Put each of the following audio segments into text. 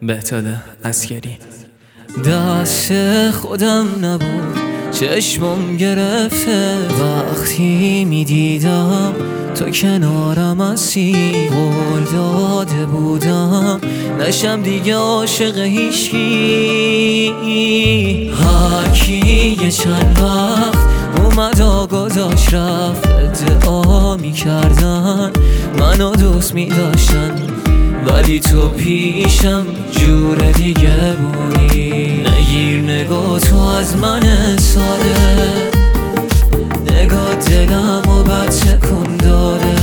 بهتاد عسکری. دست خودم نبود چشمم گرفته وقتی میدیدم تو کنارم هستی. قول داده بودم نشم دیگه عاشق هیچکی. هرکی یه چند وقت اومد و گذاشت رفت، ادعا میکردن منو دوست میداشتن، ولی تو پیشم جور دیگه بودی. نگیر نگاه تو از من ساده، نگاه دلمو بد تکون داده.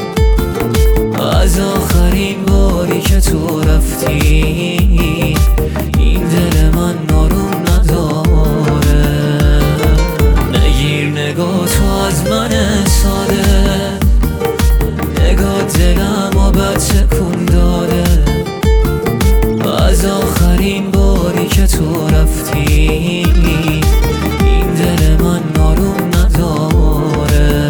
از آخرین باری که تو رفتی این دل من ناروم نداره. نگیر نگاه تو از من ساده، نگاه دلمو بد تکون داده. از آخرین باری که تو رفتی این دل من ناروم نداره.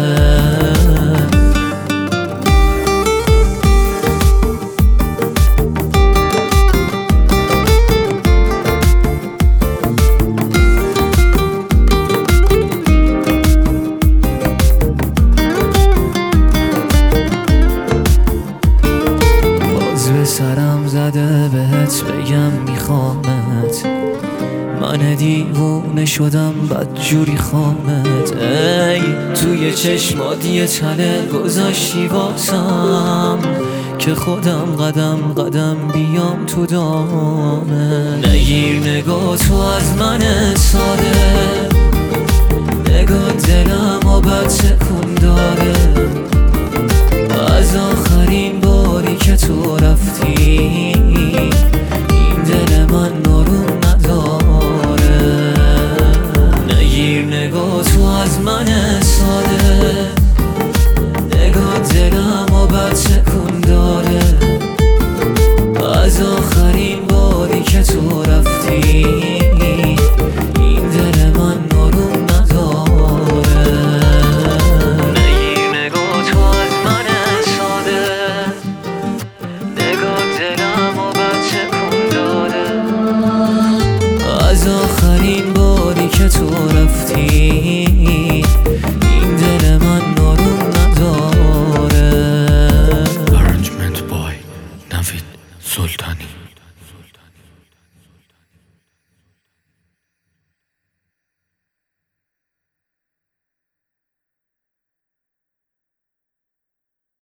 سرم زده بهت بگم میخوامت، من دیوونه شدم بدجوری خوامت. ای توی چشمات یه تله گذاشتی واسم که خودم قدم قدم بیام تو دامه. نگیر نگاه تو از من ساده، نگاه دلمو بد تکون داده. از آخرین باری که تو رفتی این دل من ناروم